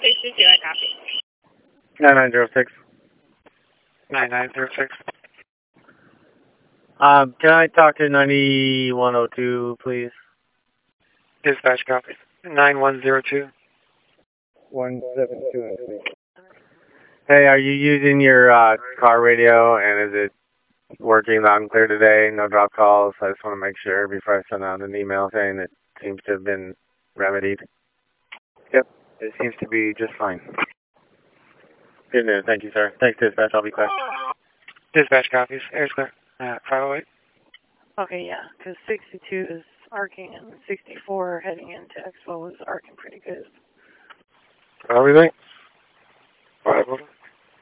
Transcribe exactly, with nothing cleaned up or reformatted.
six zero, copy. nine nine zero six. nine nine zero six. Um, can I talk to ninety-one oh two, please? Dispatch copy. nine one zero two. one seven two. Hey, are you using your uh, car radio, and is it working loud and clear today? No drop calls. I just want to make sure before I send out an email saying it seems to have been remedied. Yep, it seems to be just fine. Good news. Thank you, sir. Thanks, dispatch. I'll be quick. Dispatch copies. Air's clear. Uh, five oh eight. Okay, yeah, because sixty-two is arcing and sixty-four heading into Expo is arcing pretty good. Everything? Five oh eight.